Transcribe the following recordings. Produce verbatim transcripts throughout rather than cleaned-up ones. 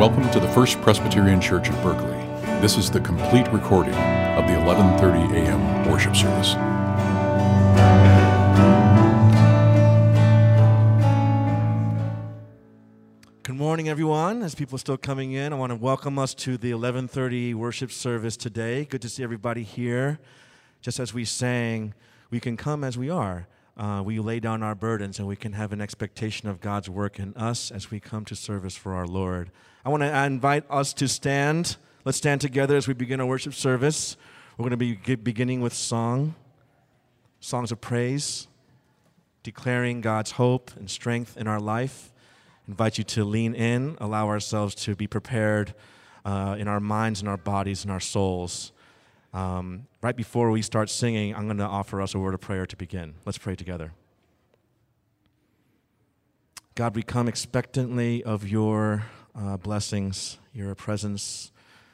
Welcome to the First Presbyterian Church of Berkeley. This is the complete recording of the eleven thirty a.m. worship service. Good morning, everyone. As people are still coming in, I want to welcome us to the eleven thirty worship service today. Good to see everybody here. Just as we sang, we can come as we are. Uh, we lay down our burdens and we can have an expectation of God's work in us as we come to service for our Lord. I want to invite us to stand. Let's stand together as we begin our worship service. We're going to be beginning with song, songs of praise, declaring God's hope and strength in our life. I invite you to lean in, allow ourselves to be prepared uh, in our minds and our bodies and our souls. Um, right before we start singing, I'm going to offer us a word of prayer to begin. Let's pray together. God, we come expectantly of your uh, blessings, your presence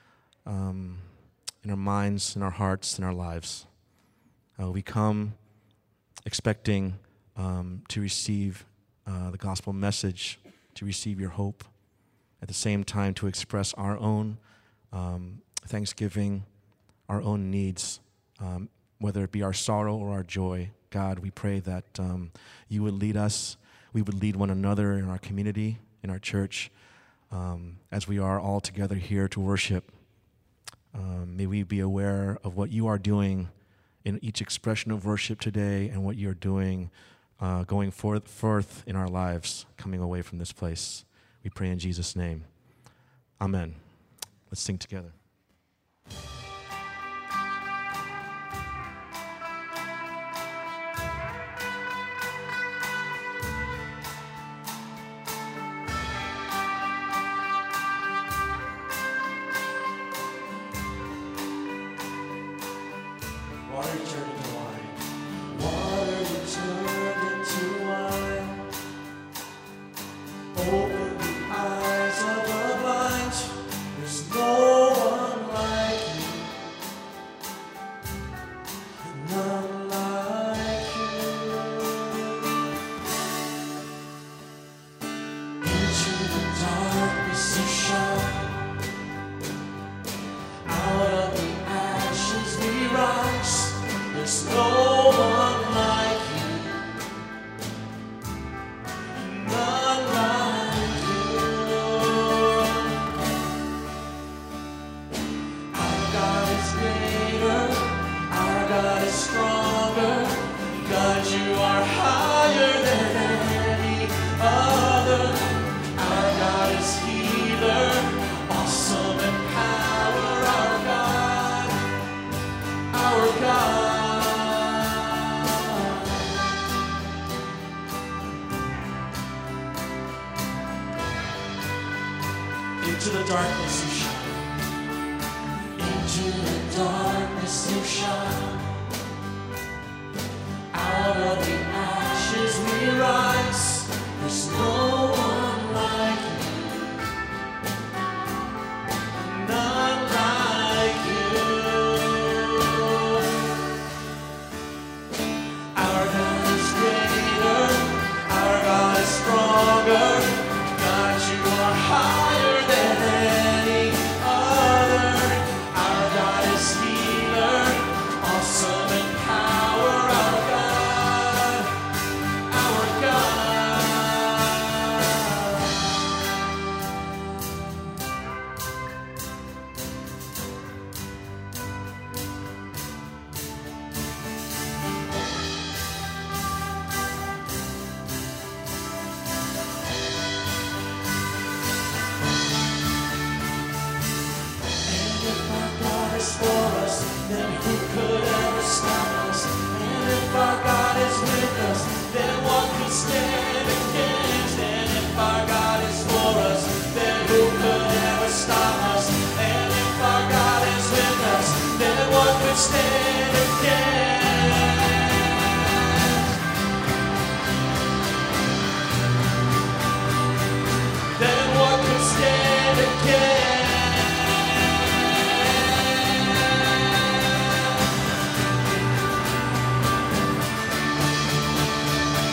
um, in our minds, in our hearts, in our lives. Uh, we come expecting um, to receive uh, the gospel message, to receive your hope, at the same time to express our own um, thanksgiving, our own needs, um, whether it be our sorrow or our joy. God, we pray that um, you would lead us, we would lead one another in our community, in our church, um, as we are all together here to worship. Um, may we be aware of what you are doing in each expression of worship today and what you're doing uh, going forth, forth in our lives, coming away from this place. We pray in Jesus' name. Amen. Let's sing together.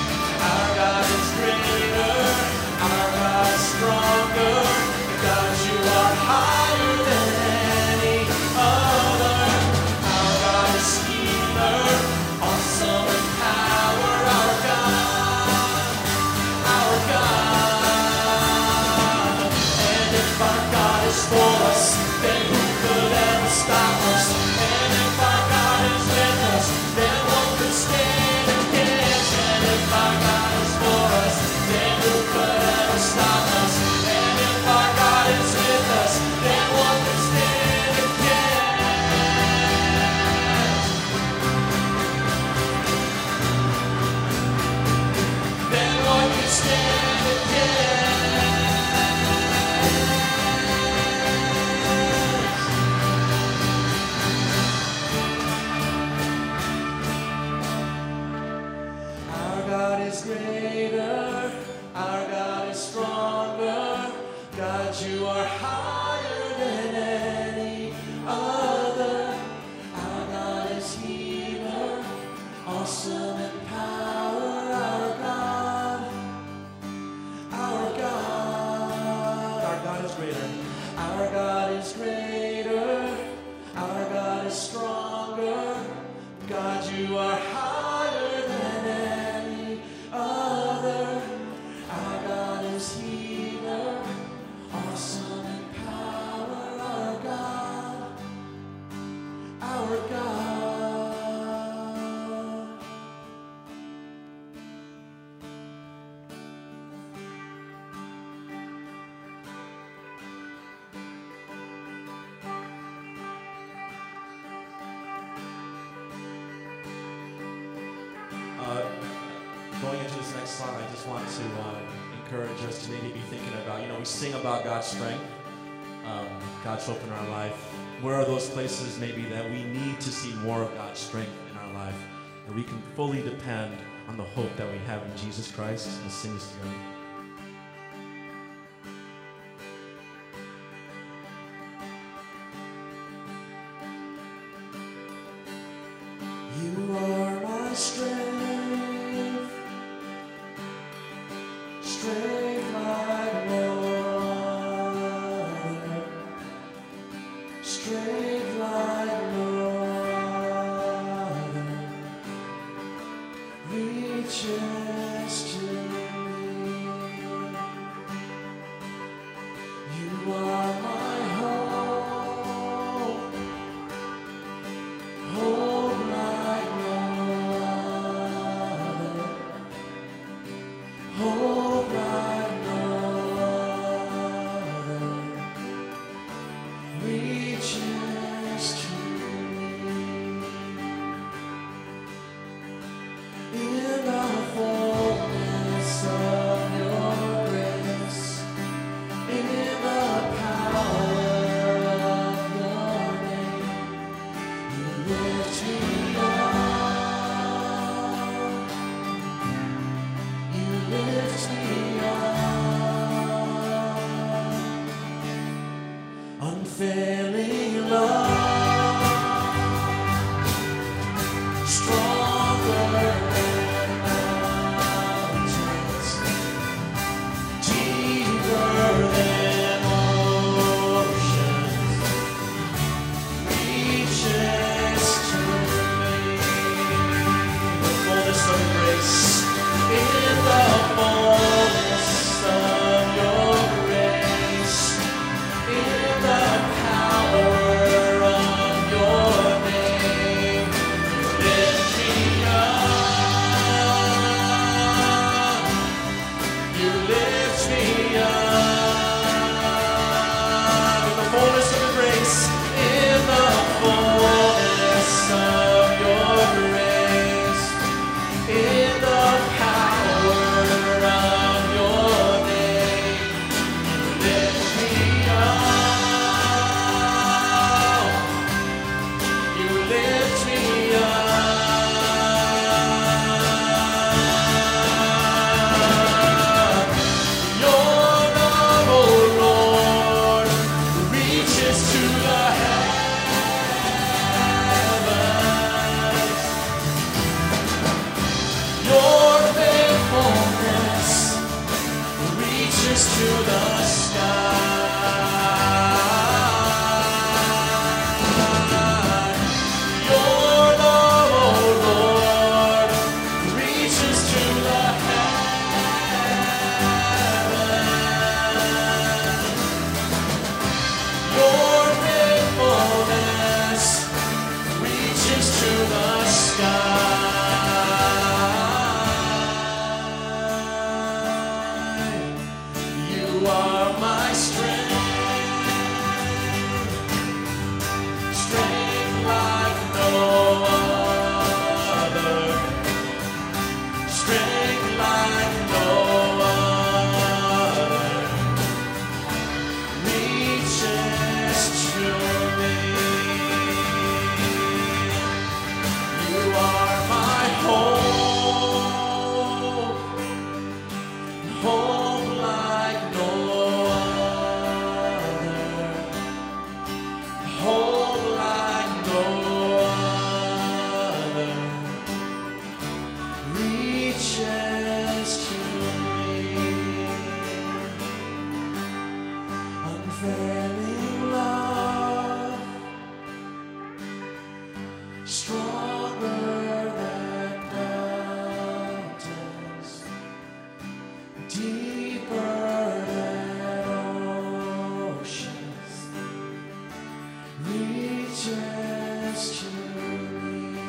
Our God is greater, our God is stronger, God, you going into this next song, I just want to um, encourage us to maybe be thinking about, you know, we sing about God's strength, um, God's hope in our life. Where are those places maybe that we need to see more of God's strength in our life, that we can fully depend on the hope that we have in Jesus Christ? Let's sing this together. You are my strength, strength like no other, strength like no other, reaches to me. You are my hope, hope like no other, hope like no other, reaches to me. In the fullness of your grace, in the power of your name, you lift me up, you lift me up. Unfailing love, stronger than mountains, deeper than oceans, reaches to me. The fullness of grace, in the fullness of your grace, in the power of your name, you lift me up, you lift me up. In the fullness of your grace, in the fullness of your grace, in the power of your name, you lift me up, you lift me up. Your love, oh Lord, reaches to the heavens. Your faithfulness reaches to the sky. Your love, oh Lord, reaches to the heavens. Your faithfulness reaches to the sky. You are my strength, strength like no other, strength like no other, reaches to me. You are my hope, hope like no other, hope like no other, reaches to me. Unfailing love, stronger than mountains, deeper than oceans, reaches to me.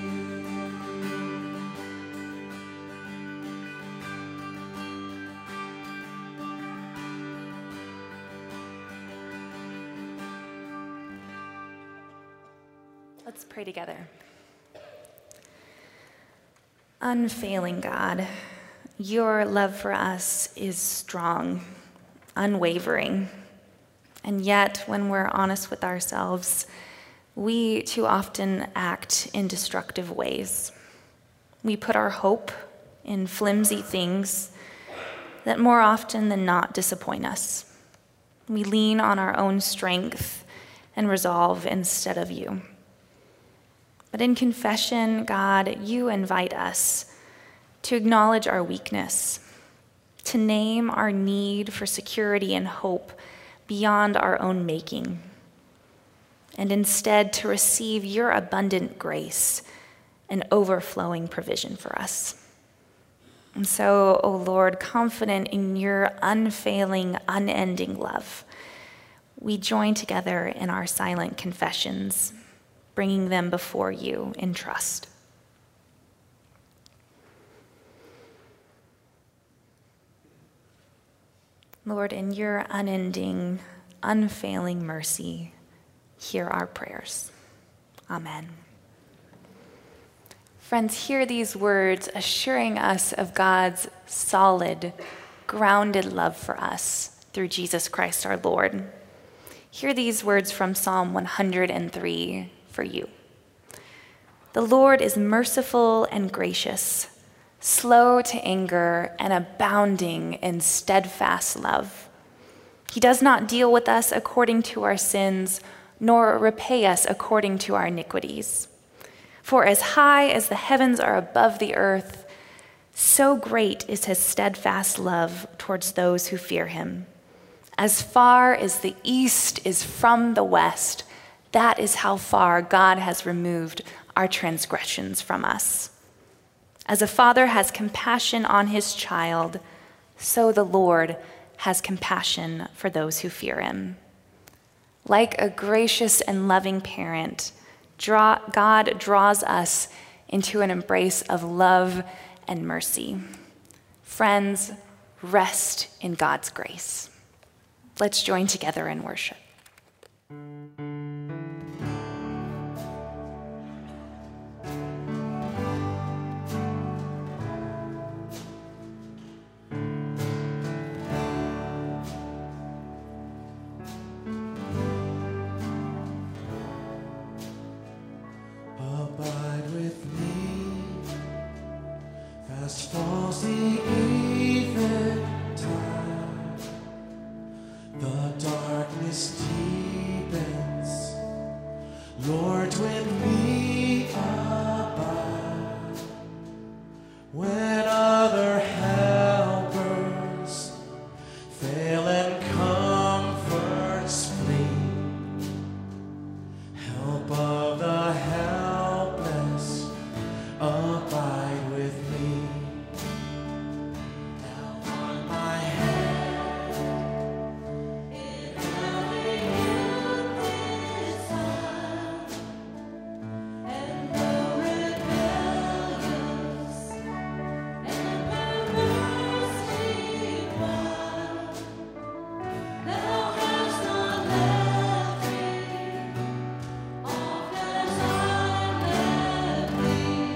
Let's pray together. Unfailing God, your love for us is strong, unwavering. And yet, when we're honest with ourselves, we too often act in destructive ways. We put our hope in flimsy things that more often than not disappoint us. We lean on our own strength and resolve instead of you. But in confession, God, you invite us to acknowledge our weakness, to name our need for security and hope beyond our own making, and instead to receive your abundant grace and overflowing provision for us. And so, O Lord, confident in your unfailing, unending love, we join together in our silent confessions, bringing them before you in trust. Lord, in your unending, unfailing mercy, hear our prayers. Amen. Friends, hear these words assuring us of God's solid, grounded love for us through Jesus Christ our Lord. Hear these words from Psalm one hundred three for you. The Lord is merciful and gracious, slow to anger and abounding in steadfast love. He does not deal with us according to our sins, nor repay us according to our iniquities. For as high as the heavens are above the earth, so great is his steadfast love towards those who fear him. As far as the east is from the west, that is how far God has removed our transgressions from us. As a father has compassion on his child, so the Lord has compassion for those who fear him. Like a gracious and loving parent, draw, God draws us into an embrace of love and mercy. Friends, rest in God's grace. Let's join together in worship. Abide with me as falls the eventide. The darkness deepens, Lord, when we abide. When other helpers fail and comforts flee, help of the helpless, abide with me. Now on my head, in every youth desire, and the rebellious, and perverse deep wild, thou hast not left me. Oft as I left thee,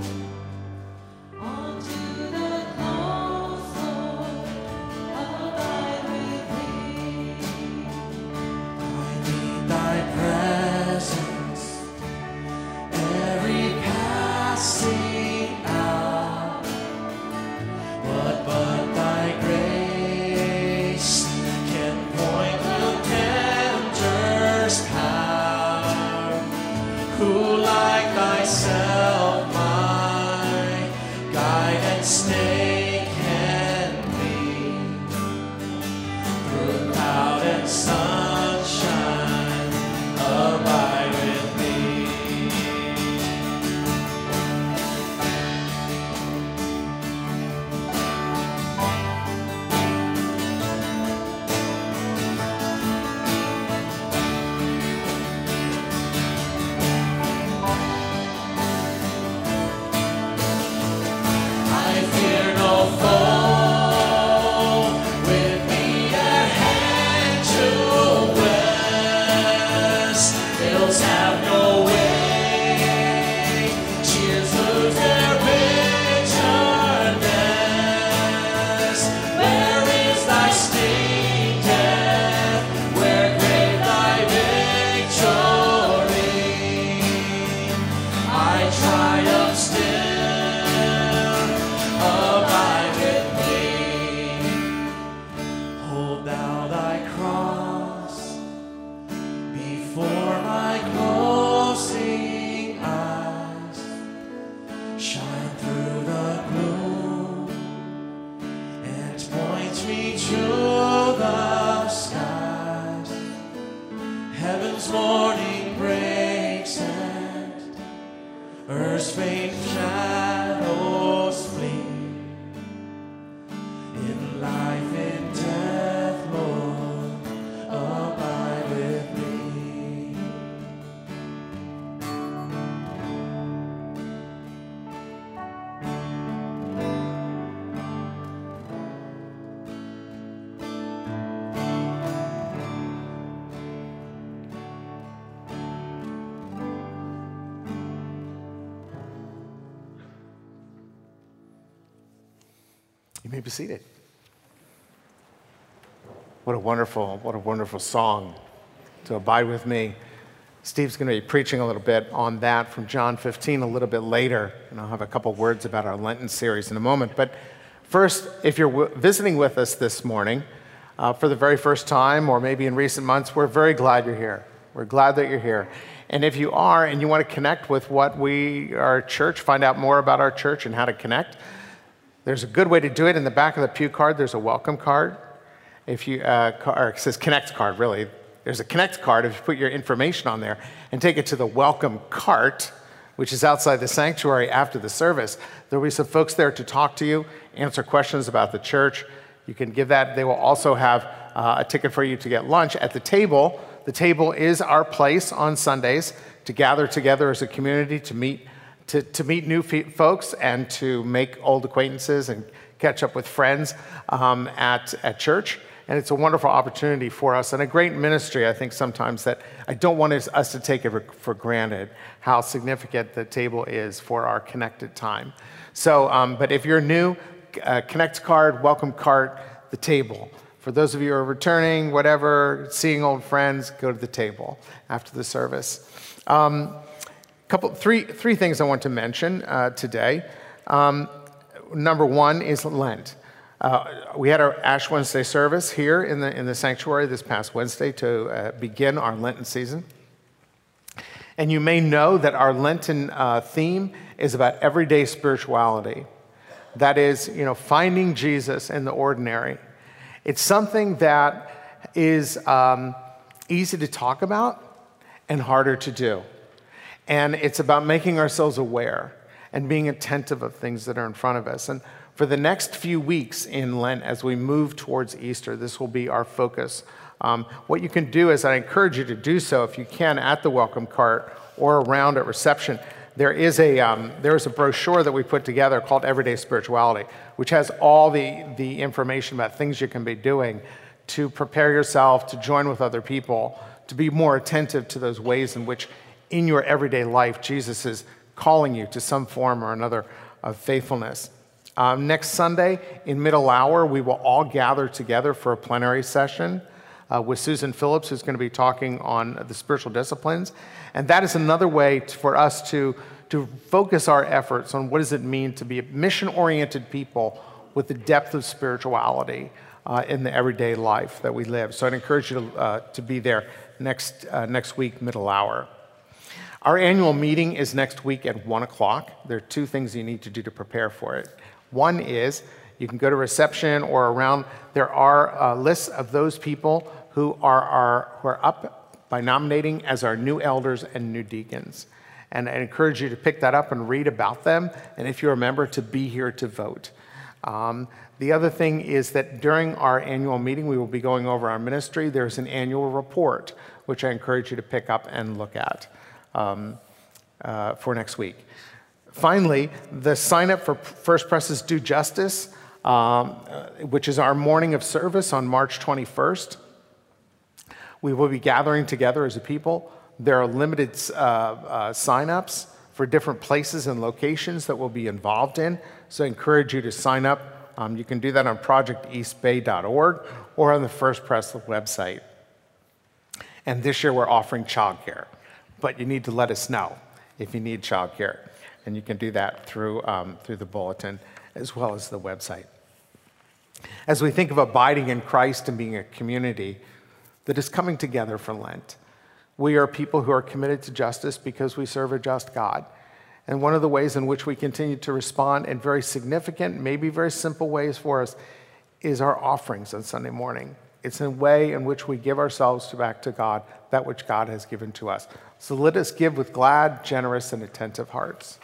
unto the close, Lord, abide with thee. I need thy presence every passing hour. What but thy grace can point to tempter's power? Who like thyself my guide and stay can be? Through cloud and sunshine, abide with me. I fear no foe, with me at hand to me through the skies. Heaven's morning breaks and earth's faint shadows flee. In life and death, Lord, abide with me. You may be seated. What a wonderful, what a wonderful song, to abide with me. Steve's going to be preaching a little bit on that from John fifteen a little bit later, and I'll have a couple words about our Lenten series in a moment. But first, if you're w- visiting with us this morning uh, for the very first time, or maybe in recent months, we're very glad you're here. We're glad that you're here. And if you are, and you want to connect with what we, our church, find out more about our church and how to connect, there's a good way to do it. In the back of the pew card, there's a welcome card. If you, uh, or it says Connect card, really. There's a Connect card. If you put your information on there and take it to the welcome cart, which is outside the sanctuary after the service, there'll be some folks there to talk to you, answer questions about the church. You can give that. They will also have uh, a ticket for you to get lunch at the table. The table is our place on Sundays to gather together as a community, to meet To, to meet new fe- folks and to make old acquaintances and catch up with friends um, at, at church. And it's a wonderful opportunity for us and a great ministry, I think, sometimes that I don't want us, us to take it for granted how significant the table is for our connected time. So, um, but if you're new, uh, Connect card, welcome cart, the table. For those of you who are returning, whatever, seeing old friends, go to the table after the service. Um, Couple, three, three things I want to mention uh, today. Um, number one is Lent. Uh, we had our Ash Wednesday service here in the in the sanctuary this past Wednesday to uh, begin our Lenten season. And you may know that our Lenten uh, theme is about everyday spirituality. That is, you know, finding Jesus in the ordinary. It's something that is um, easy to talk about and harder to do. And it's about making ourselves aware and being attentive of things that are in front of us. And for the next few weeks in Lent, as we move towards Easter, this will be our focus. Um, what you can do is I encourage you to do so if you can at the welcome cart or around at reception. There is a um, there is a brochure that we put together called Everyday Spirituality, which has all the, the information about things you can be doing to prepare yourself, to join with other people, to be more attentive to those ways in which in your everyday life, Jesus is calling you to some form or another of faithfulness. Um, next Sunday, in middle hour, we will all gather together for a plenary session uh, with Susan Phillips, who's going to be talking on the spiritual disciplines. And that is another way to, for us to, to focus our efforts on what does it mean to be a mission-oriented people with the depth of spirituality uh, in the everyday life that we live. So I'd encourage you to, uh, to be there next, uh, next week, middle hour. Our annual meeting is next week at one o'clock. There are two things you need to do to prepare for it. One is you can go to reception or around. There are uh, lists of those people who are, are, who are up by nominating as our new elders and new deacons. And I encourage you to pick that up and read about them. And if you're a member, to be here to vote. Um, the other thing is that during our annual meeting, we will be going over our ministry. There's an annual report, which I encourage you to pick up and look at. Um, uh, for next week. Finally, the sign up for First Press's Do Justice, um, uh, which is our morning of service on March twenty-first. We will be gathering together as a people. There are limited uh, uh, sign-ups for different places and locations that we'll be involved in, so I encourage you to sign up. Um, you can do that on project east bay dot org or on the First Press website. And this year we're offering childcare. But you need to let us know if you need childcare. And you can do that through, um, through the bulletin as well as the website. As we think of abiding in Christ and being a community that is coming together for Lent, we are people who are committed to justice because we serve a just God. And one of the ways in which we continue to respond in very significant, maybe very simple ways for us is our offerings on Sunday morning. It's a way in which we give ourselves back to God, that which God has given to us. So let us give with glad, generous, and attentive hearts.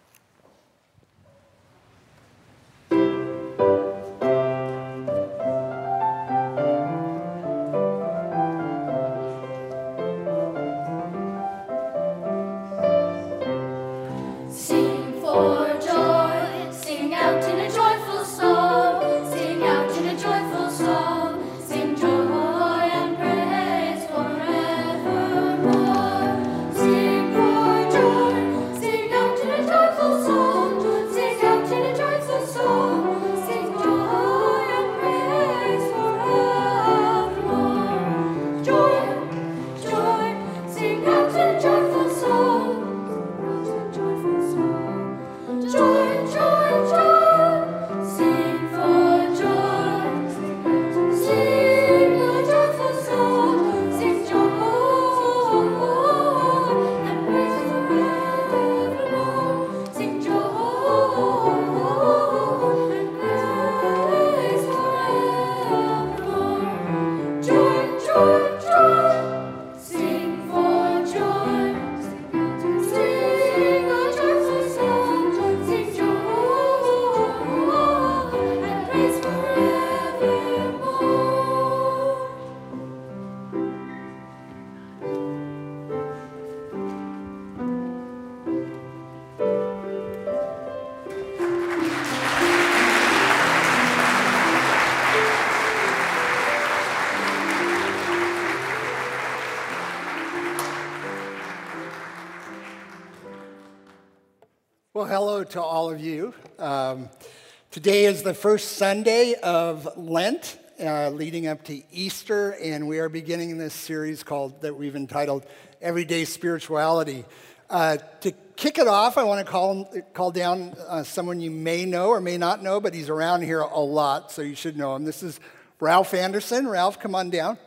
Well, hello to all of you. Um, today is the first Sunday of Lent, uh, leading up to Easter, and we are beginning this series called that we've entitled Everyday Spirituality. Uh, to kick it off, I want to call call down uh, someone you may know or may not know, but he's around here a lot, so you should know him. This is Ralph Anderson. Ralph, come on down.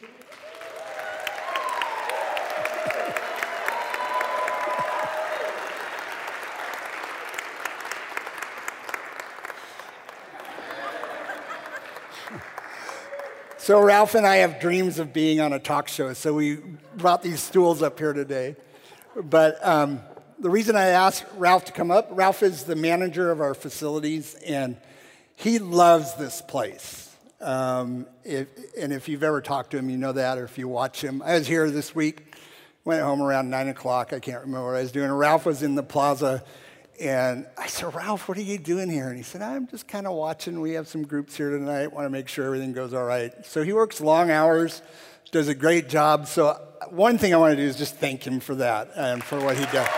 So Ralph and I have dreams of being on a talk show, so we brought these stools up here today. But um, the reason I asked Ralph to come up, Ralph is the manager of our facilities, and he loves this place. Um, if, and if you've ever talked to him, you know that, or if you watch him. I was here this week, went home around nine o'clock. I can't remember what I was doing. Ralph was in the plaza, and I said, Ralph, what are you doing here? And he said, I'm just kind of watching. We have some groups here tonight. Want to make sure everything goes all right. So he works long hours, does a great job. So one thing I want to do is just thank him for that and for what he does.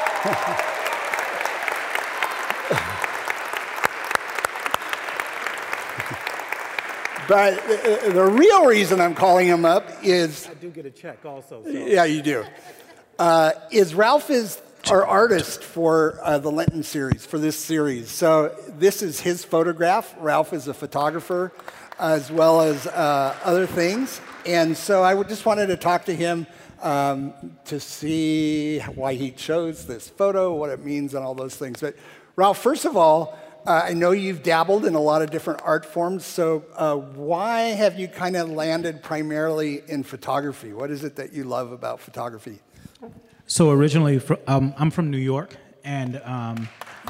But the real reason I'm calling him up is... I do get a check also. So. Yeah, you do. Uh, is Ralph is our artist for uh, the Lenten series, for this series. So this is his photograph. Ralph is a photographer as well as uh, other things. And so I just wanted to talk to him um, to see why he chose this photo, what it means, and all those things. But Ralph, first of all, uh, I know you've dabbled in a lot of different art forms. So uh, why have you kind of landed primarily in photography? What is it that you love about photography? So originally, fr- um, I'm from New York, and um,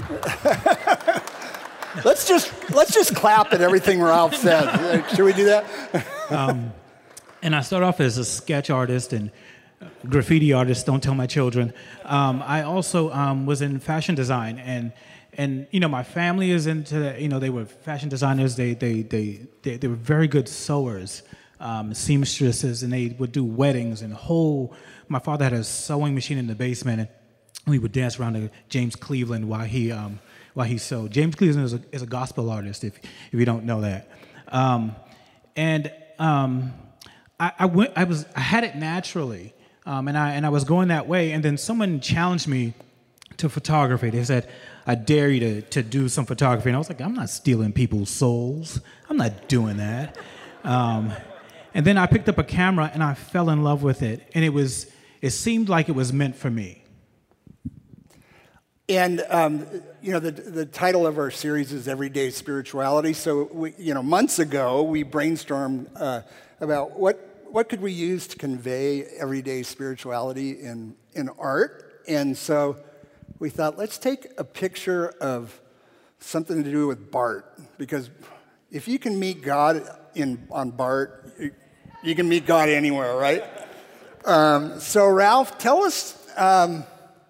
let's just let's just clap at everything Ralph said. Should we do that? um, and I started off as a sketch artist and graffiti artist. Don't tell my children. Um, I also um, was in fashion design, and and you know my family is into you know they were fashion designers. They they they they, they were very good sewers, um, seamstresses, and they would do weddings and whole. My father had a sewing machine in the basement, and we would dance around to James Cleveland while he um, while he sewed. James Cleveland is a, is a gospel artist, if if you don't know that. Um, and um, I, I went. I was. I had it naturally, um, and I and I was going that way. And then someone challenged me to photography. They said, "I dare you to to do some photography." And I was like, "I'm not stealing people's souls. I'm not doing that." Um, and then I picked up a camera and I fell in love with it, and it was. It seemed like it was meant for me. And, um, you know, the, the title of our series is Everyday Spirituality. So, we, you know, months ago, we brainstormed uh, about what, what could we use to convey everyday spirituality in, in art. And so we thought, let's take a picture of something to do with Bart. Because if you can meet God in, on Bart, you, you can meet God anywhere, right? Um, so, Ralph, tell us... Um,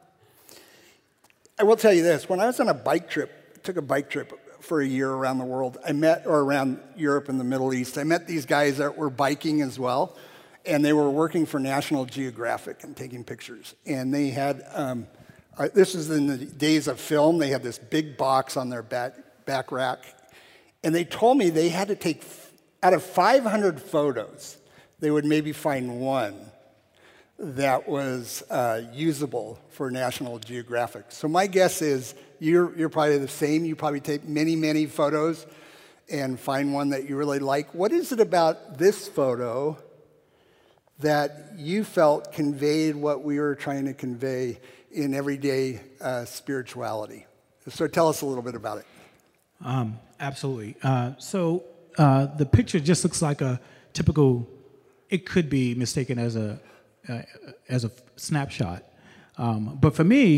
I will tell you this. When I was on a bike trip, took a bike trip for a year around the world, I met, or around Europe and the Middle East, I met these guys that were biking as well, and they were working for National Geographic and taking pictures. And they had, um, uh, this was in the days of film, they had this big box on their back, back rack, and they told me they had to take, out of five hundred photos, they would maybe find one that was uh, usable for National Geographic. So my guess is you're, you're probably the same. You probably take many, many photos and find one that you really like. What is it about this photo that you felt conveyed what we were trying to convey in everyday uh, spirituality? So tell us a little bit about it. Um, absolutely. Uh, so uh, the picture just looks like a typical, it could be mistaken as a Uh, as a snapshot. Um, but for me,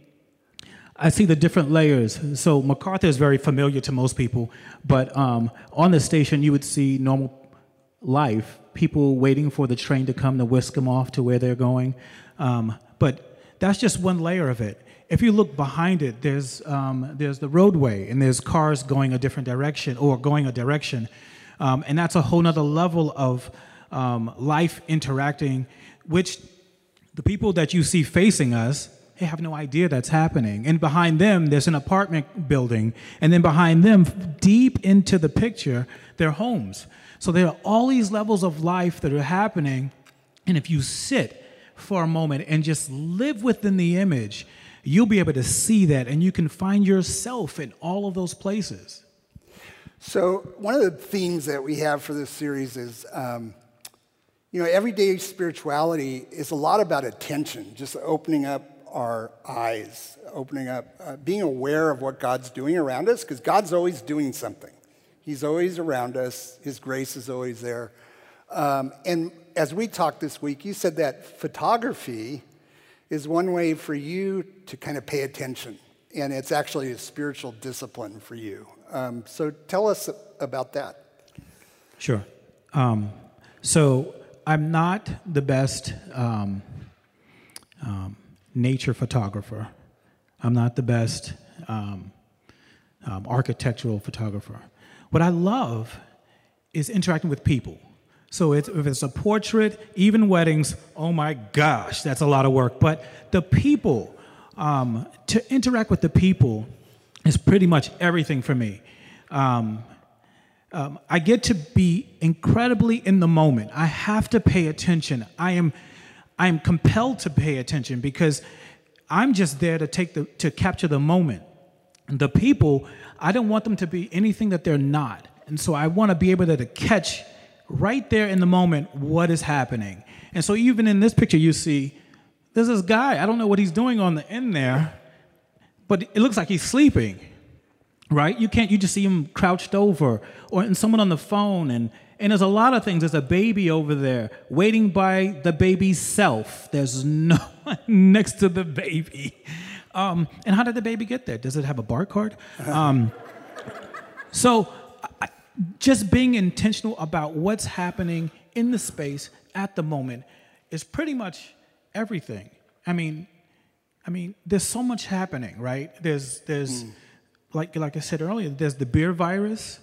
I see the different layers. So MacArthur is very familiar to most people, but um, on the station you would see normal life, people waiting for the train to come to whisk them off to where they're going. Um, but that's just one layer of it. If you look behind it, there's, um, there's the roadway, and there's cars going a different direction or going a direction. Um, and that's a whole nother level of um, life interacting, which the people that you see facing us, they have no idea that's happening. And behind them, there's an apartment building. And then behind them, deep into the picture, their homes. So there are all these levels of life that are happening. And if you sit for a moment and just live within the image, you'll be able to see that, and you can find yourself in all of those places. So one of the themes that we have for this series is... Um, You know, everyday spirituality is a lot about attention, just opening up our eyes, opening up, uh, being aware of what God's doing around us, because God's always doing something. He's always around us. His grace is always there. Um, and as we talked this week, you said that photography is one way for you to kind of pay attention, and it's actually a spiritual discipline for you. Um, so tell us about that. Sure. Um, so... I'm not the best um, um, nature photographer. I'm not the best um, um, architectural photographer. What I love is interacting with people. So it's, if it's a portrait, even weddings, oh my gosh, that's a lot of work. But the people, um, to interact with the people is pretty much everything for me. Um, Um, I get to be incredibly in the moment. I have to pay attention. I am, I am compelled to pay attention because I'm just there to take the to capture the moment. And the people, I don't want them to be anything that they're not. And so I want to be able to, to catch right there in the moment what is happening. And so even in this picture, you see there's this guy. I don't know what he's doing on the end there, but it looks like he's sleeping. Right? You can't, you just see him crouched over, or and someone on the phone, and, and there's a lot of things. There's a baby over there waiting by the baby's self. There's no one next to the baby. Um, and how did the baby get there? Does it have a barcode? Um, so I, just being intentional about what's happening in the space at the moment is pretty much everything. I mean, I mean, there's so much happening, right? There's, there's, mm. like, like I said earlier, there's the beer virus.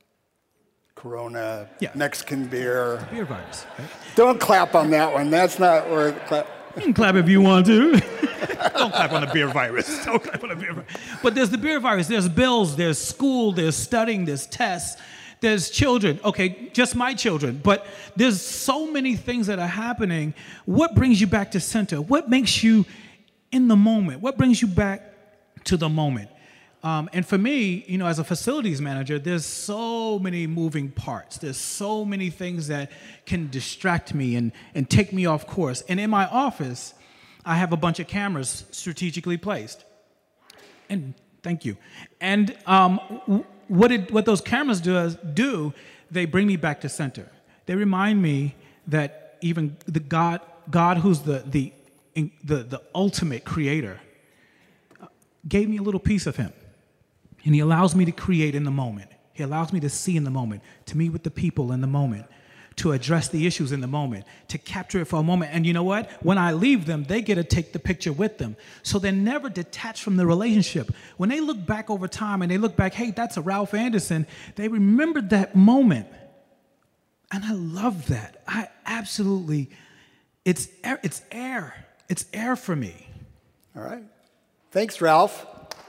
Corona, yeah. Mexican beer. Beer virus. Right? Don't clap on that one. That's not where clap. You can clap if you want to. Don't clap on the beer virus. Don't clap on the beer virus. But there's the beer virus. There's bills. There's school. There's studying. There's tests. There's children. Okay, just my children. But there's so many things that are happening. What brings you back to center? What makes you in the moment? What brings you back to the moment? Um, and for me, you know, as a facilities manager, there's so many moving parts. There's so many things that can distract me and, and take me off course. And in my office, I have a bunch of cameras strategically placed. And thank you. And um, w- what it, what those cameras do, do, they bring me back to center. They remind me that even the God, God who's the the the, the ultimate creator, gave me a little piece of him. And he allows me to create in the moment. He allows me to see in the moment, to meet with the people in the moment, to address the issues in the moment, to capture it for a moment. And you know what? When I leave them, they get to take the picture with them. So they're never detached from the relationship. When they look back over time and they look back, hey, that's a Ralph Anderson, they remembered that moment. And I love that. I absolutely, it's air, it's air. It's air for me. All right. Thanks, Ralph.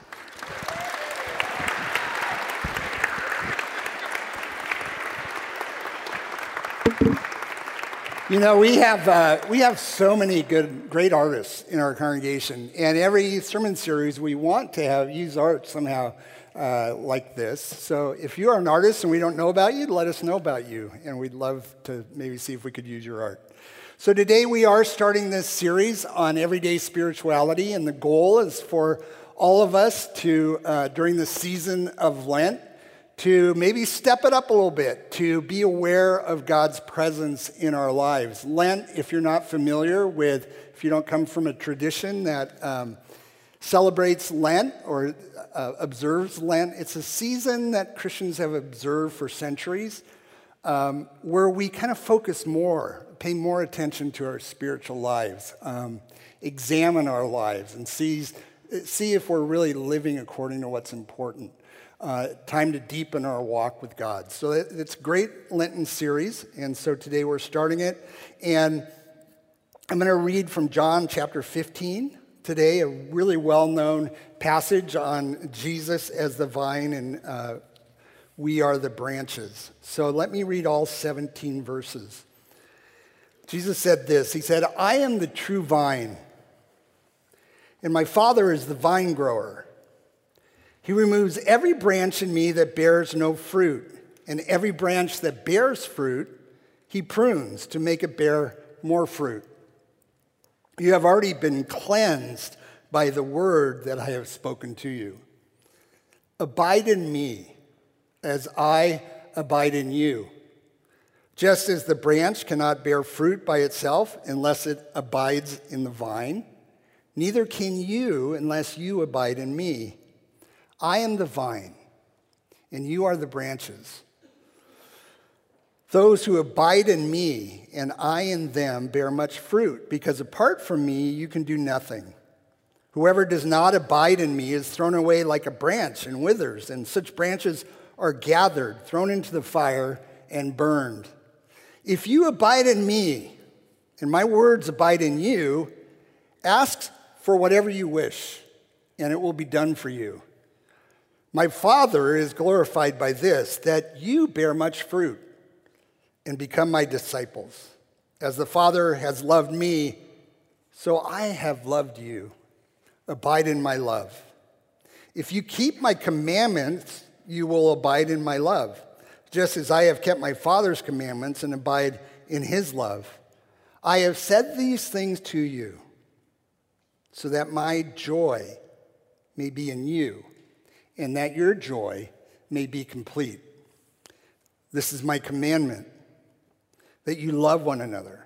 You know, we have uh, we have so many good, great artists in our congregation, and every sermon series we want to have use art somehow uh, like this. So, if you are an artist and we don't know about you, let us know about you, and we'd love to maybe see if we could use your art. So today we are starting this series on everyday spirituality, and the goal is for all of us to, uh, during the season of Lent, to maybe step it up a little bit, to be aware of God's presence in our lives. Lent, if you're not familiar with, if you don't come from a tradition that um, celebrates Lent or uh, observes Lent, it's a season that Christians have observed for centuries, um, where we kind of focus more, pay more attention to our spiritual lives, um, examine our lives, and see, see if we're really living according to what's important. Uh, time to deepen our walk with God. So it, it's a great Lenten series, and so today we're starting it. And I'm going to read from John chapter fifteen today, a really well-known passage on Jesus as the vine and uh, we are the branches. So let me read all seventeen verses. Jesus said this, he said, "I am the true vine, and my Father is the vine grower. He removes every branch in me that bears no fruit, and every branch that bears fruit, he prunes to make it bear more fruit. You have already been cleansed by the word that I have spoken to you. Abide in me as I abide in you. Just as the branch cannot bear fruit by itself unless it abides in the vine, neither can you unless you abide in me. I am the vine, and you are the branches. Those who abide in me and I in them bear much fruit, because apart from me you can do nothing. Whoever does not abide in me is thrown away like a branch and withers, and such branches are gathered, thrown into the fire, and burned. If you abide in me, and my words abide in you, ask for whatever you wish, and it will be done for you. My Father is glorified by this, that you bear much fruit and become my disciples. As the Father has loved me, so I have loved you. Abide in my love. If you keep my commandments, you will abide in my love, just as I have kept my Father's commandments and abide in his love. I have said these things to you, so that my joy may be in you, and that your joy may be complete. This is my commandment, that you love one another,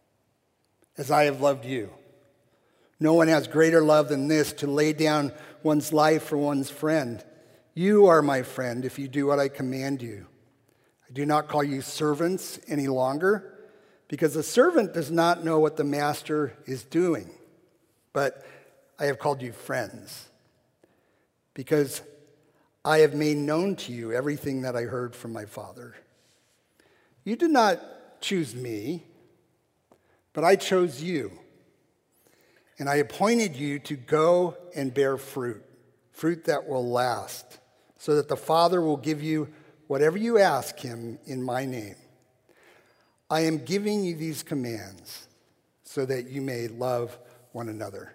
as I have loved you. No one has greater love than this, to lay down one's life for one's friend. You are my friend if you do what I command you. I do not call you servants any longer, because a servant does not know what the master is doing. But I have called you friends, because I have made known to you everything that I heard from my Father. You did not choose me, but I chose you, and I appointed you to go and bear fruit, fruit that will last, so that the Father will give you whatever you ask him in my name. I am giving you these commands so that you may love one another.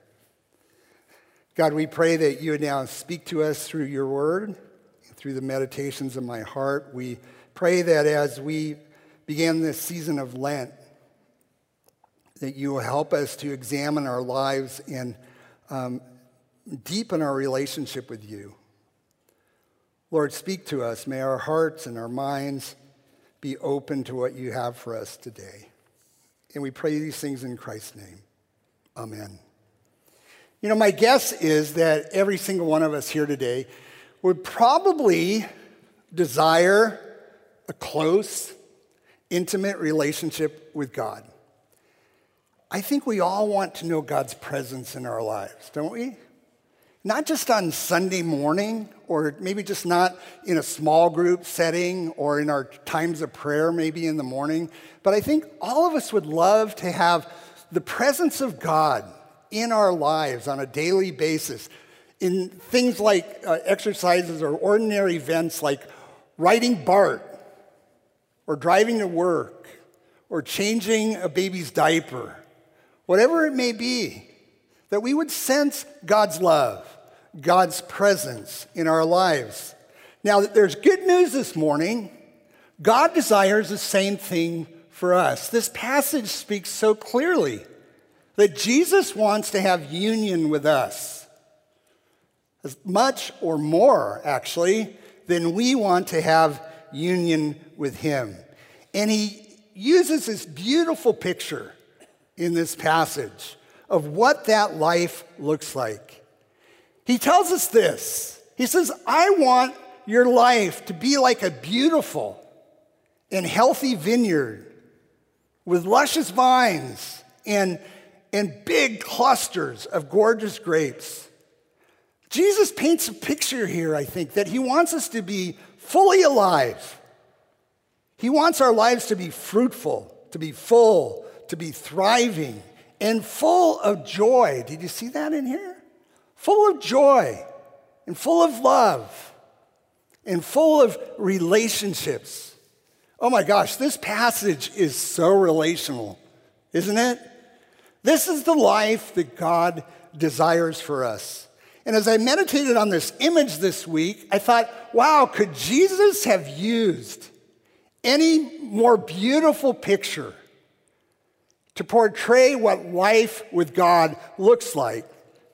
God, we pray that you would now speak to us through your word, through the meditations of my heart. We pray that as we begin this season of Lent, that you will help us to examine our lives and um, deepen our relationship with you. Lord, speak to us. May our hearts and our minds be open to what you have for us today. And we pray these things in Christ's name. Amen. You know, my guess is that every single one of us here today would probably desire a close, intimate relationship with God. I think we all want to know God's presence in our lives, don't we? Not just on Sunday morning, or maybe just not in a small group setting or in our times of prayer, maybe in the morning. But I think all of us would love to have the presence of God in our lives on a daily basis, in things like uh, exercises or ordinary events like riding BART, or driving to work, or changing a baby's diaper, whatever it may be, that we would sense God's love, God's presence in our lives. Now, there's good news this morning. God desires the same thing for us. This passage speaks so clearly that Jesus wants to have union with us, as much or more, actually, than we want to have union with him. And he uses this beautiful picture in this passage of what that life looks like. He tells us this. He says, I want your life to be like a beautiful and healthy vineyard with luscious vines and, and big clusters of gorgeous grapes. Jesus paints a picture here, I think, that he wants us to be fully alive. He wants our lives to be fruitful, to be full, to be thriving, and full of joy. Did you see that in here? Full of joy, and full of love, and full of relationships. Oh my gosh, this passage is so relational, isn't it? This is the life that God desires for us. And as I meditated on this image this week, I thought, wow, could Jesus have used any more beautiful picture to portray what life with God looks like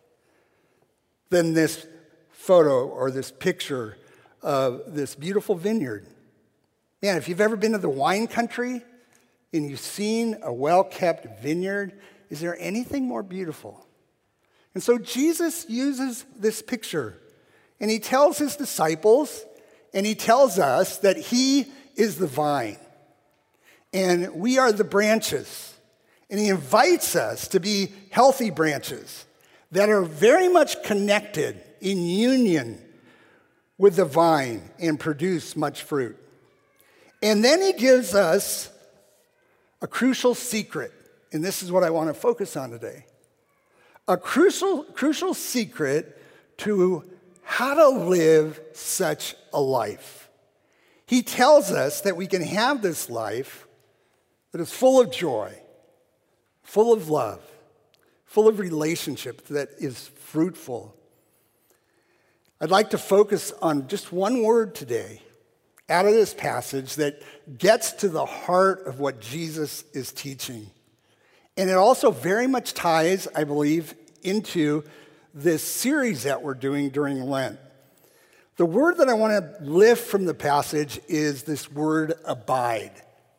than this photo or this picture of this beautiful vineyard? Man, if you've ever been to the wine country and you've seen a well-kept vineyard, is there anything more beautiful? And so Jesus uses this picture, and he tells his disciples, and he tells us that he is the vine, and we are the branches. And he invites us to be healthy branches that are very much connected in union with the vine and produce much fruit. And then he gives us a crucial secret, and this is what I want to focus on today. A crucial, crucial secret to how to live such a life. He tells us that we can have this life that is full of joy, full of love, full of relationship that is fruitful. I'd like to focus on just one word today out of this passage that gets to the heart of what Jesus is teaching. And it also very much ties, I believe, into this series that we're doing during Lent. The word that I want to lift from the passage is this word abide.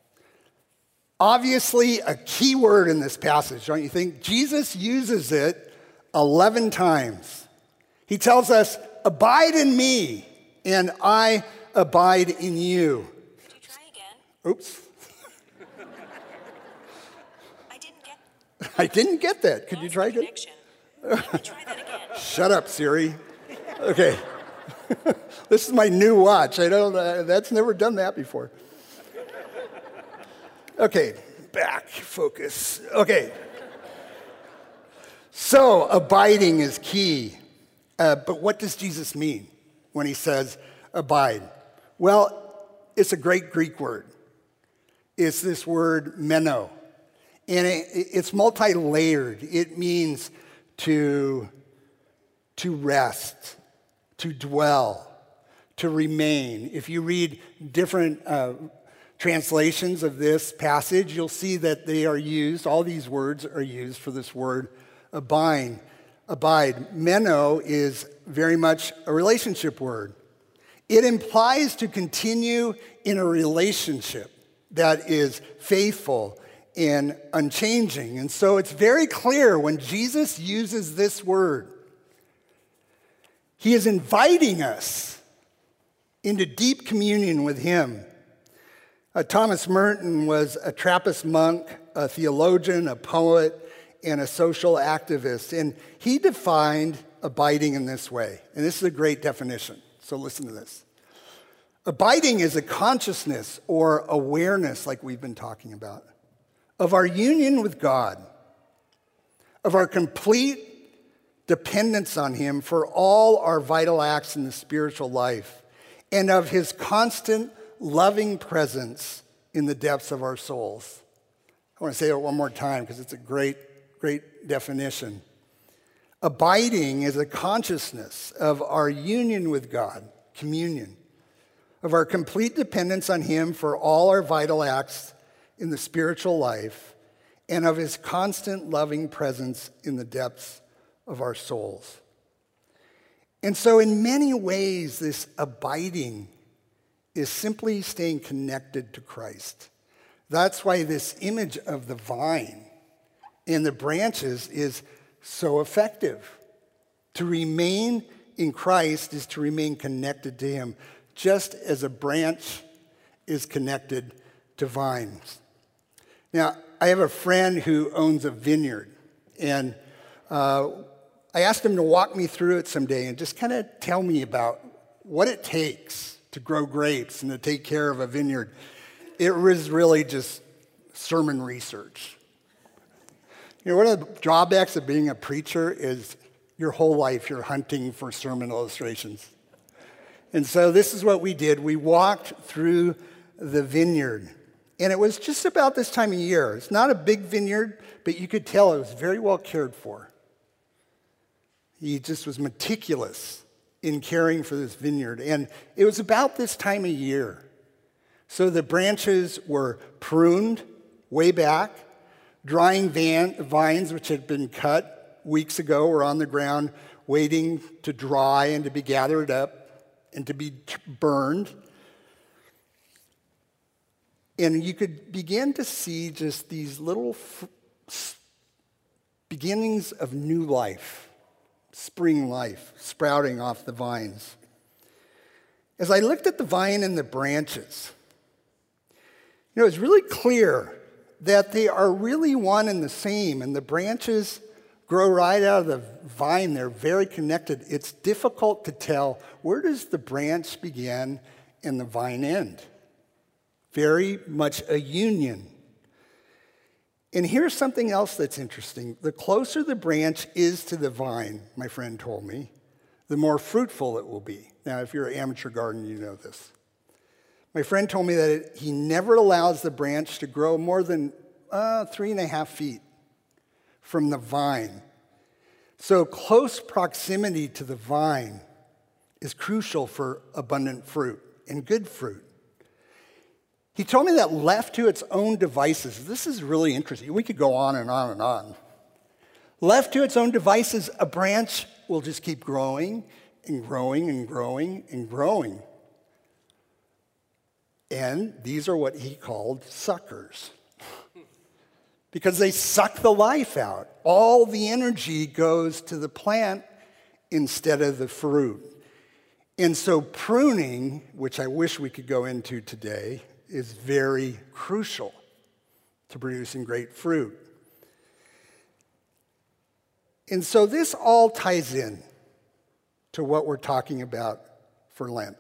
Obviously, a key word in this passage, don't you think? Jesus uses it eleven times. He tells us, abide in me, and I abide in you. Could you try again? Oops. I didn't get I didn't get that. Could you Lost try the again? connection. Let me try that again. Shut up, Siri. Okay. This is my new watch. I don't, uh, that's never done that before. Okay, back, focus. Okay. So, abiding is key. Uh, but what does Jesus mean when he says abide? Well, it's a great Greek word. It's this word meno. And it, it's multi-layered. It means to, to rest, to dwell, to remain. If you read different uh, translations of this passage, you'll see that they are used, all these words are used for this word abide. abide. Meno is very much a relationship word. It implies to continue in a relationship that is faithful and unchanging. And so it's very clear when Jesus uses this word, he is inviting us into deep communion with him. Uh, Thomas Merton was a Trappist monk, a theologian, a poet, and a social activist. And he defined abiding in this way. And this is a great definition. So listen to this. Abiding is a consciousness or awareness, like we've been talking about, of our union with God, of our complete dependence on him for all our vital acts in the spiritual life, and of his constant loving presence in the depths of our souls. I want to say it one more time because it's a great, great definition. Abiding is a consciousness of our union with God, communion, of our complete dependence on him for all our vital acts in the spiritual life, and of his constant loving presence in the depths of our souls. And so in many ways, this abiding is simply staying connected to Christ. That's why this image of the vine and the branches is so effective. To remain in Christ is to remain connected to him, just as a branch is connected to vines. Now, I have a friend who owns a vineyard, and uh, I asked him to walk me through it someday and just kind of tell me about what it takes to grow grapes and to take care of a vineyard. It was really just sermon research. You know, one of the drawbacks of being a preacher is your whole life you're hunting for sermon illustrations. And so this is what we did. We walked through the vineyard. And it was just about this time of year. It's not a big vineyard, but you could tell it was very well cared for. He just was meticulous in caring for this vineyard. And it was about this time of year. So the branches were pruned way back. Drying van, vines, which had been cut weeks ago, were on the ground waiting to dry and to be gathered up and to be burned. And you could begin to see just these little f- beginnings of new life, spring life, sprouting off the vines. As I looked at the vine and the branches, you know, it's really clear that they are really one and the same, and the branches grow right out of the vine. They're very connected. It's difficult to tell, where does the branch begin and the vine end? Very much a union. And here's something else that's interesting. The closer the branch is to the vine, my friend told me, the more fruitful it will be. Now, if you're an amateur gardener, you know this. My friend told me that it, he never allows the branch to grow more than uh, three and a half feet from the vine. So close proximity to the vine is crucial for abundant fruit and good fruit. He told me that left to its own devices, this is really interesting. We could go on and on and on. Left to its own devices, a branch will just keep growing and growing and growing and growing. And these are what he called suckers, because they suck the life out. All the energy goes to the plant instead of the fruit. And so pruning, which I wish we could go into today, is very crucial to producing great fruit. And so this all ties in to what we're talking about for Lent.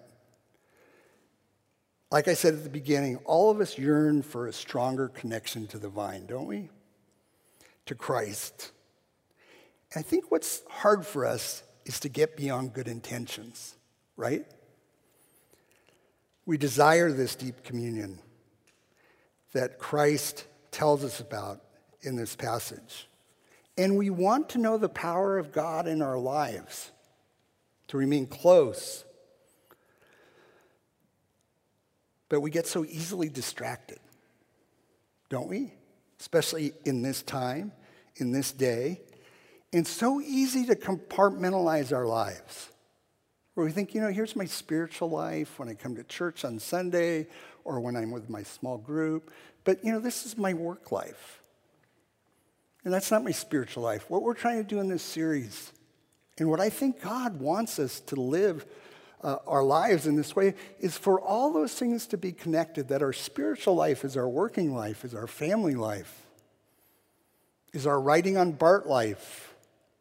Like I said at the beginning, all of us yearn for a stronger connection to the vine, don't we? To Christ. I think what's hard for us is to get beyond good intentions, right? We desire this deep communion that Christ tells us about in this passage. And we want to know the power of God in our lives, to remain close. But we get so easily distracted, don't we? Especially in this time, in this day. And so easy to compartmentalize our lives. Where we think, you know, here's my spiritual life when I come to church on Sunday or when I'm with my small group. But, you know, this is my work life. And that's not my spiritual life. What we're trying to do in this series, and what I think God wants us to live uh, our lives in this way, is for all those things to be connected, that our spiritual life is our working life, is our family life, is our writing on Bart life.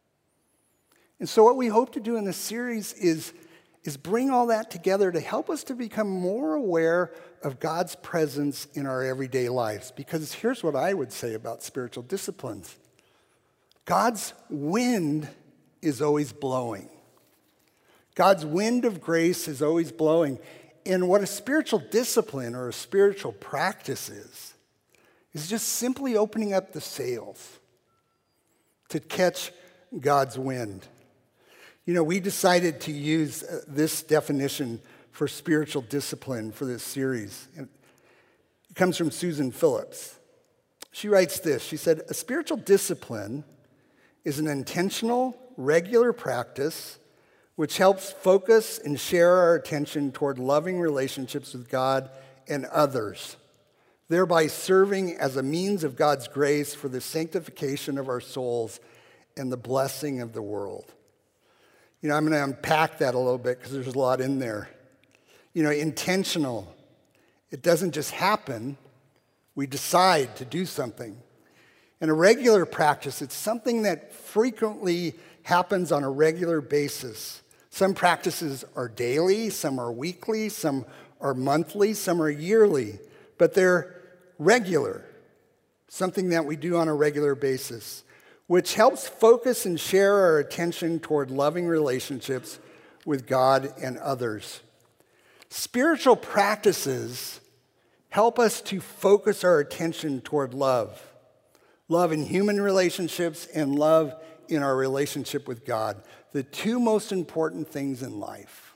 And so what we hope to do in this series is, is bring all that together to help us to become more aware of God's presence in our everyday lives. Because here's what I would say about spiritual disciplines. God's wind is always blowing. God's wind of grace is always blowing. And what a spiritual discipline or a spiritual practice is, is just simply opening up the sails to catch God's wind. You know, we decided to use uh, this definition for spiritual discipline for this series. It comes from Susan Phillips. She writes this. She said, a spiritual discipline is an intentional, regular practice which helps focus and share our attention toward loving relationships with God and others, thereby serving as a means of God's grace for the sanctification of our souls and the blessing of the world. You know, I'm going to unpack that a little bit because there's a lot in there. You know, intentional. It doesn't just happen. We decide to do something. And a regular practice, it's something that frequently happens on a regular basis. Some practices are daily, some are weekly, some are monthly, some are yearly, but they're regular, something that we do on a regular basis, which helps focus and share our attention toward loving relationships with God and others. Spiritual practices help us to focus our attention toward love. Love in human relationships and love in our relationship with God. The two most important things in life.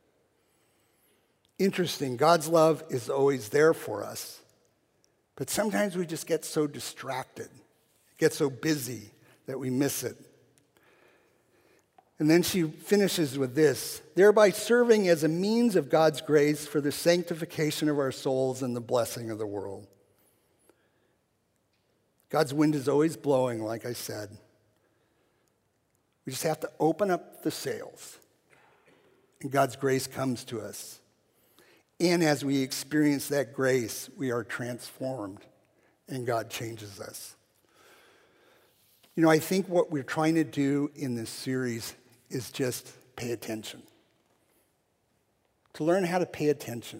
Interesting, God's love is always there for us. But sometimes we just get so distracted, get so busy that we miss it. And then she finishes with this, thereby serving as a means of God's grace for the sanctification of our souls and the blessing of the world. God's wind is always blowing, like I said. We just have to open up the sails, and God's grace comes to us. And as we experience that grace, we are transformed, and God changes us. You know, I think what we're trying to do in this series is just pay attention. To learn how to pay attention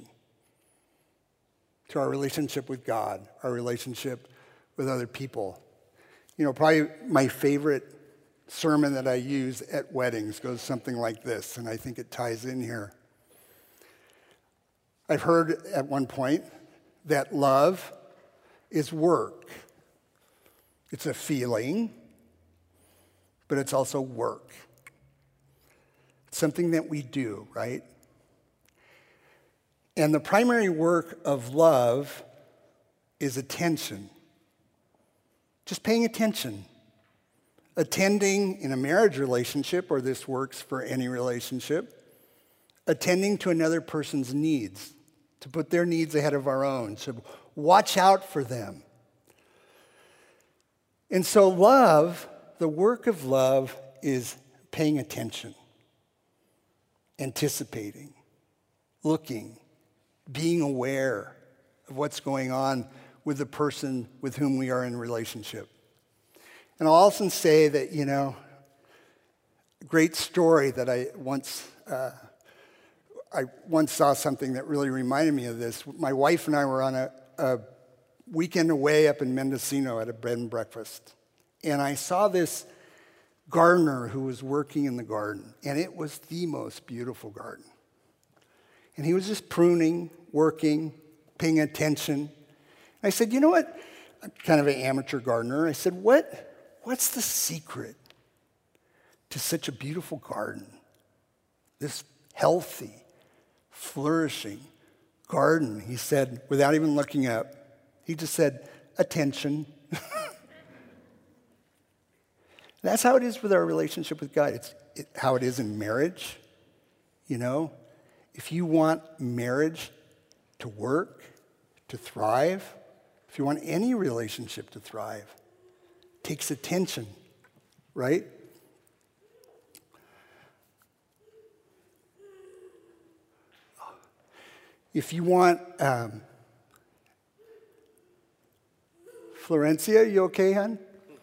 to our relationship with God, our relationship with other people. You know, probably my favorite sermon that I use at weddings goes something like this, and I think it ties in here. I've heard at one point that love is work. It's a feeling, but it's also work. It's something that we do, right? And the primary work of love is attention. Just paying attention. Attending in a marriage relationship, or this works for any relationship, attending to another person's needs, to put their needs ahead of our own, so watch out for them. And so love, the work of love is paying attention, anticipating, looking, being aware of what's going on with the person with whom we are in relationship. And I'll also say that, you know, a great story that I once, uh, I once saw something that really reminded me of this. My wife and I were on a, a weekend away up in Mendocino at a bed and breakfast. And I saw this gardener who was working in the garden. And it was the most beautiful garden. And he was just pruning, working, paying attention. I said, you know what? I'm kind of an amateur gardener. I said, what? What's the secret to such a beautiful garden? This healthy, flourishing garden, he said, without even looking up. He just said, attention. That's how it is with our relationship with God. It's it, how it is in marriage. You know, if you want marriage to work, to thrive, if you want any relationship to thrive, it takes attention, right? If you want, um, Florencia, you okay, hon?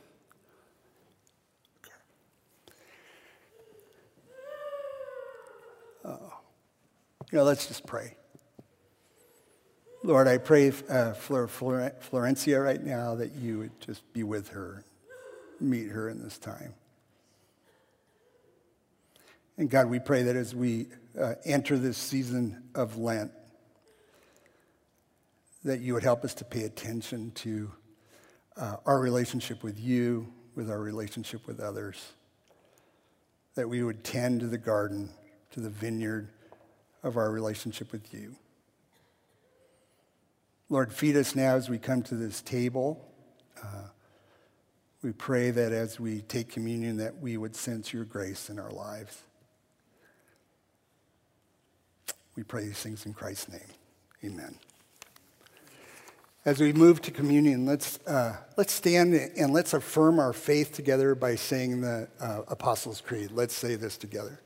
You know, let's just pray. Lord, I pray uh, for Flor- Florencia right now that you would just be with her, meet her in this time. And God, we pray that as we uh, enter this season of Lent, that you would help us to pay attention to uh, our relationship with you, with our relationship with others, that we would tend to the garden, to the vineyard of our relationship with you. Lord, feed us now as we come to this table. Uh, we pray that as we take communion that we would sense your grace in our lives. We pray these things in Christ's name. Amen. As we move to communion, let's, uh, let's stand and let's affirm our faith together by saying the uh, Apostles' Creed. Let's say this together.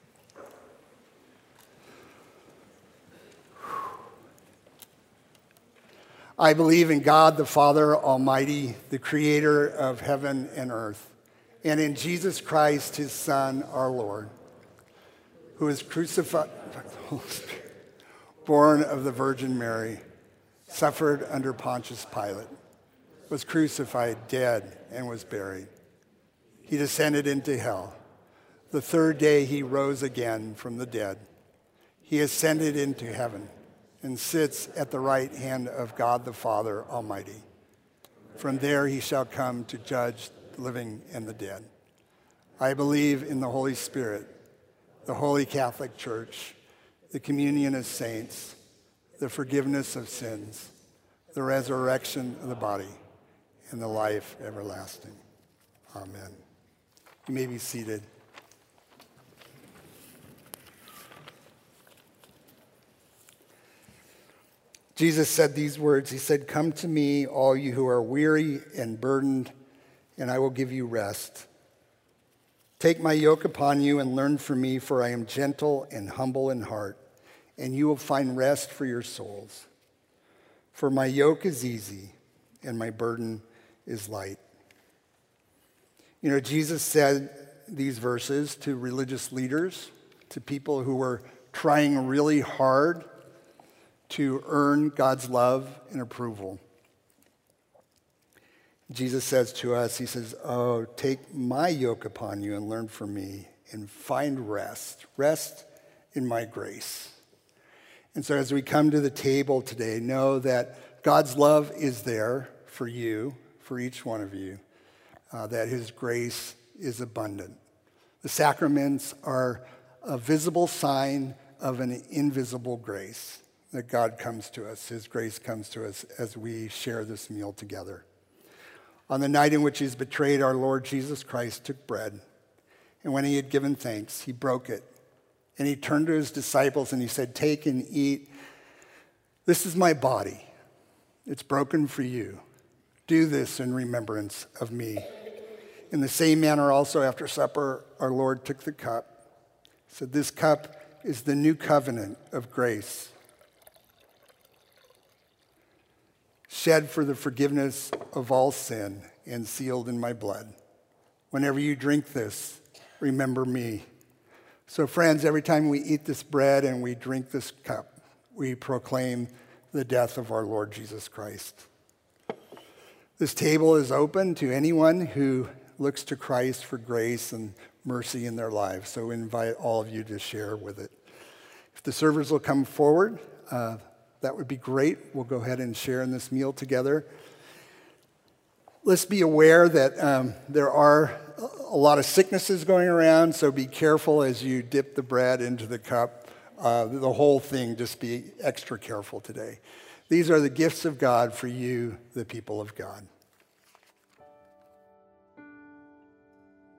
I believe in God the Father Almighty, the creator of heaven and earth, and in Jesus Christ, his Son, our Lord, who was crucified, born of the Virgin Mary, suffered under Pontius Pilate, was crucified, dead, and was buried. He descended into hell. The third day he rose again from the dead. He ascended into heaven and sits at the right hand of God the Father Almighty. From there he shall come to judge the living and the dead. I believe in the Holy Spirit, the Holy Catholic Church, the communion of saints, the forgiveness of sins, the resurrection of the body, and the life everlasting. Amen. You may be seated. Jesus said these words. He said, "Come to me, all you who are weary and burdened, and I will give you rest. Take my yoke upon you and learn from me, for I am gentle and humble in heart, and you will find rest for your souls. For my yoke is easy and my burden is light." You know, Jesus said these verses to religious leaders, to people who were trying really hard to earn God's love and approval. Jesus says to us, he says, "Oh, take my yoke upon you and learn from me and find rest, rest in my grace." And so as we come to the table today, know that God's love is there for you, for each one of you, uh, that his grace is abundant. The sacraments are a visible sign of an invisible grace, that God comes to us, his grace comes to us as we share this meal together. On the night in which he was betrayed, our Lord Jesus Christ took bread, and when he had given thanks, he broke it, and he turned to his disciples and he said, "Take and eat. This is my body. It's broken for you. Do this in remembrance of me." In the same manner also after supper, our Lord took the cup. He said, "This cup is the new covenant of grace, shed for the forgiveness of all sin and sealed in my blood. Whenever you drink this, remember me." So friends, every time we eat this bread and we drink this cup, we proclaim the death of our Lord Jesus Christ. This table is open to anyone who looks to Christ for grace and mercy in their lives. So we invite all of you to share with it. If the servers will come forward, uh, that would be great. We'll go ahead and share in this meal together. Let's be aware that um, there are a lot of sicknesses going around, so be careful as you dip the bread into the cup. Uh, the whole thing, just be extra careful today. These are the gifts of God for you, the people of God.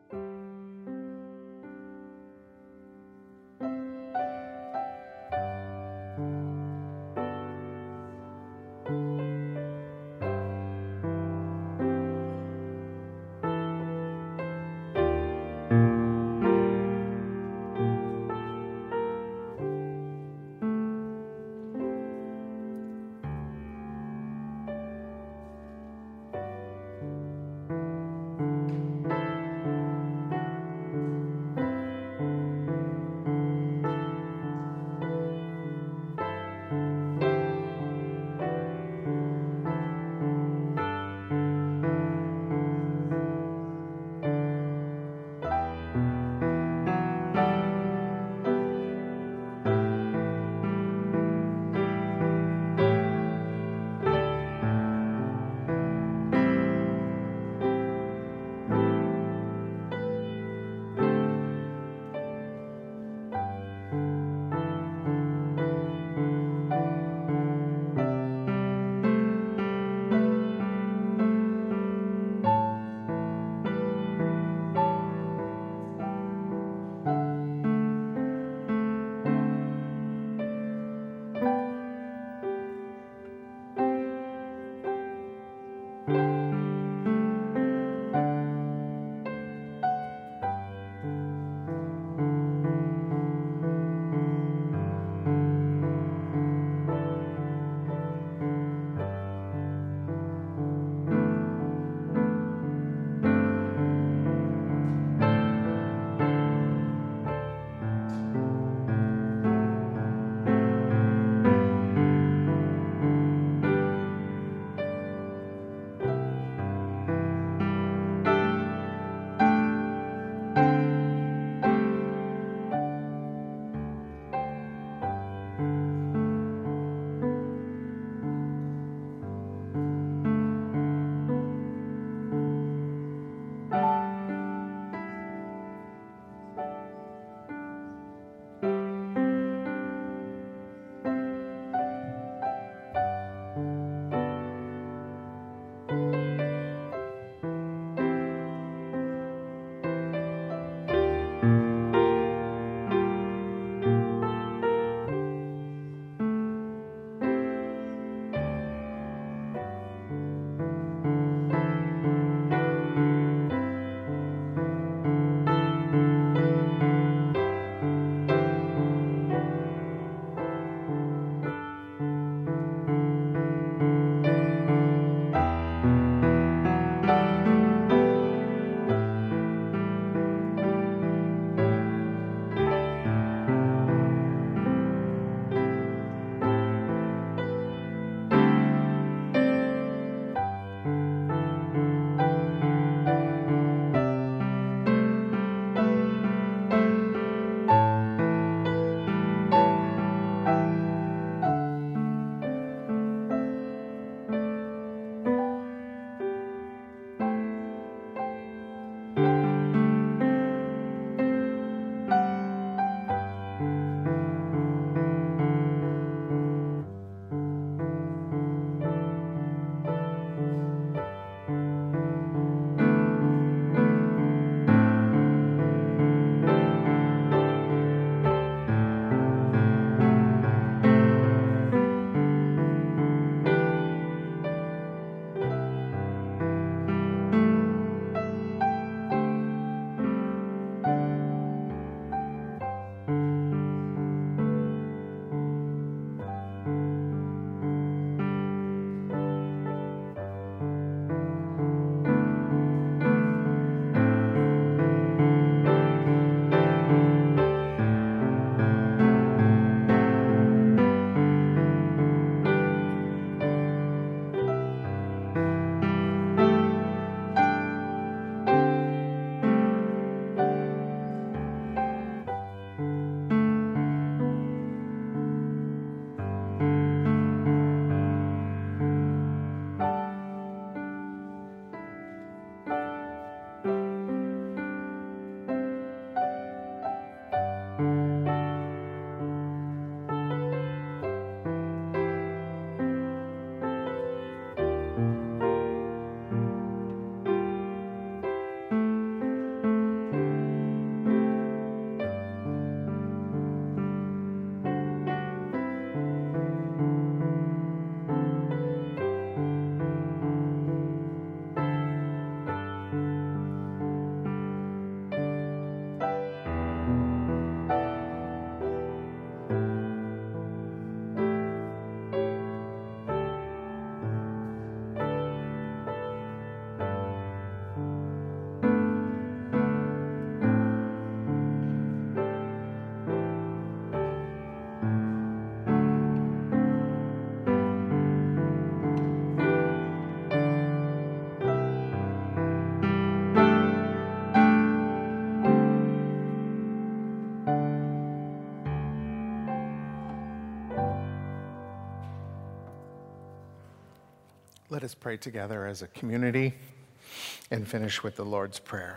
Let us pray together as a community and finish with the Lord's Prayer.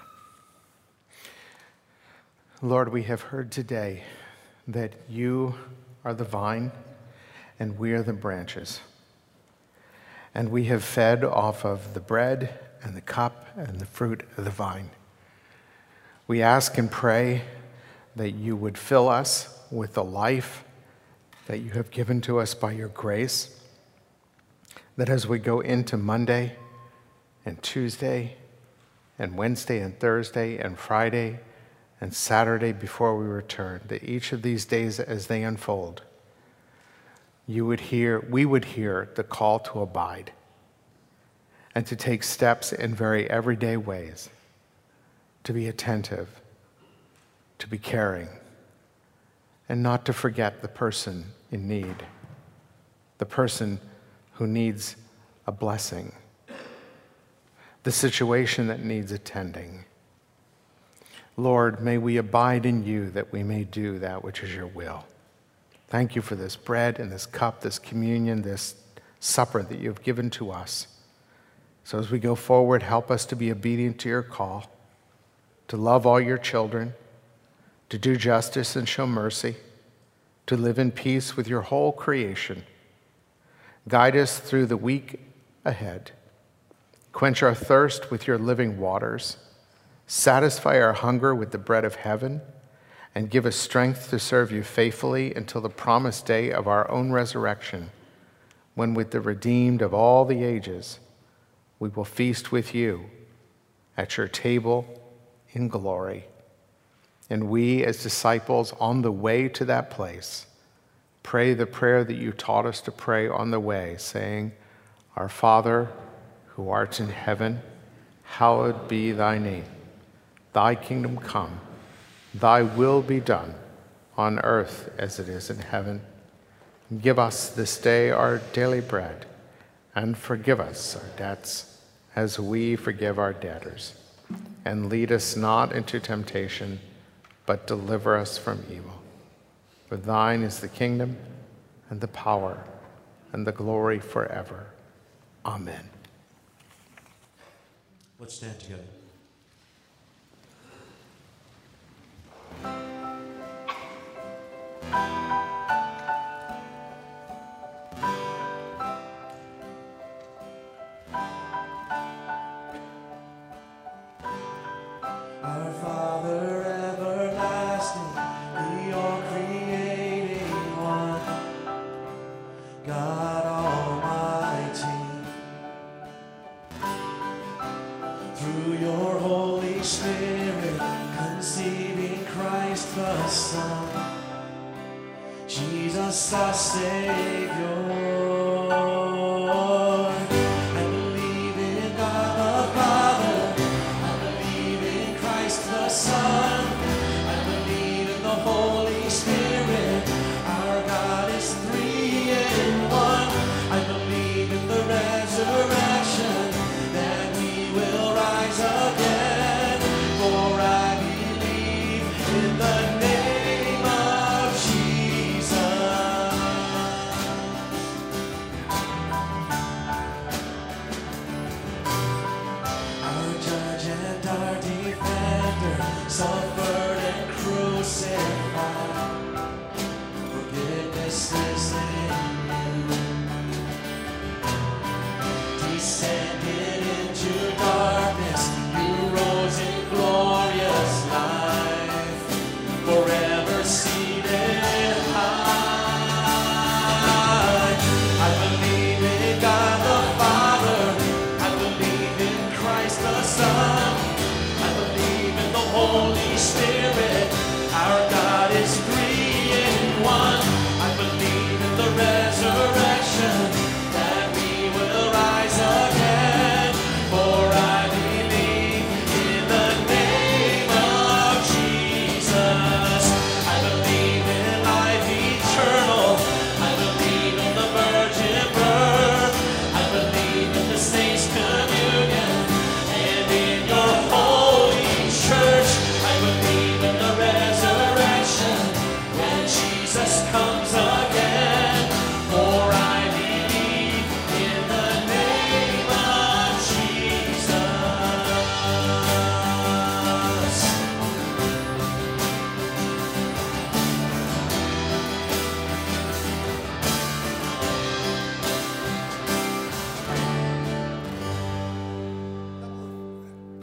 Lord, we have heard today that you are the vine and we are the branches. And we have fed off of the bread and the cup and the fruit of the vine. We ask and pray that you would fill us with the life that you have given to us by your grace, that as we go into Monday and Tuesday and Wednesday and Thursday and Friday and Saturday before we return, that each of these days as they unfold, you would hear, we would hear the call to abide and to take steps in very everyday ways, to be attentive, to be caring, and not to forget the person in need, the person who needs a blessing, the situation that needs attending. Lord, may we abide in you that we may do that which is your will. Thank you for this bread and this cup, this communion, this supper that you have given to us. So as we go forward, help us to be obedient to your call, to love all your children, to do justice and show mercy, to live in peace with your whole creation. Guide us through the week ahead. Quench our thirst with your living waters. Satisfy our hunger with the bread of heaven, and give us strength to serve you faithfully until the promised day of our own resurrection, when with the redeemed of all the ages, we will feast with you at your table in glory. And we, as disciples on the way to that place, pray the prayer that you taught us to pray on the way, saying, Our Father, who art in heaven, hallowed be thy name. Thy kingdom come, thy will be done, on earth as it is in heaven. Give us this day our daily bread, and forgive us our debts, as we forgive our debtors. And lead us not into temptation, but deliver us from evil. For thine is the kingdom, and the power, and the glory forever. Amen. Let's stand together. Our Father everlasting, the all-creating one, God Almighty, through your Holy Spirit, conceiving Christ the Son, Jesus our Savior.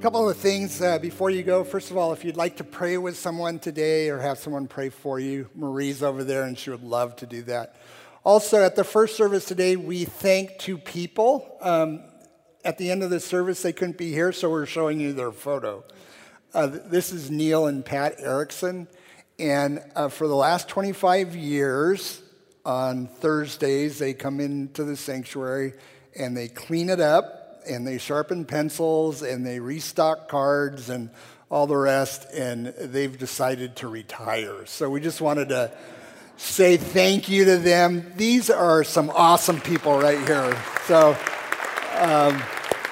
couple of things uh, before you go. First of all, if you'd like to pray with someone today or have someone pray for you, Marie's over there and she would love to do that. Also, at the first service today, we thanked two people. Um, at the end of the service, they couldn't be here, so we're showing you their photo. Uh, this is Neil and Pat Erickson. And uh, for the last twenty-five years, on Thursdays, they come into the sanctuary and they clean it up and they sharpen pencils and they restock cards and all the rest. And they've decided to retire. So we just wanted to say thank you to them. These are some awesome people right here. So, um,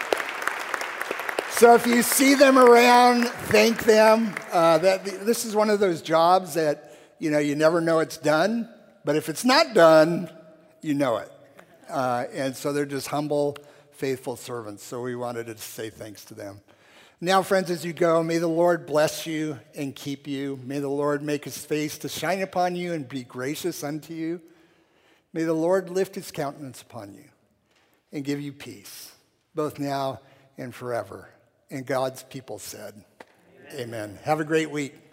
so if you see them around, thank them. Uh, that this is one of those jobs that, you know, you never know it's done, but if it's not done, you know it. Uh, and so they're just humble, faithful servants. So we wanted to say thanks to them. Now, friends, as you go, may the Lord bless you and keep you. May the Lord make his face to shine upon you and be gracious unto you. May the Lord lift his countenance upon you and give you peace, both now and forever. And God's people said, amen. Amen. Have a great week.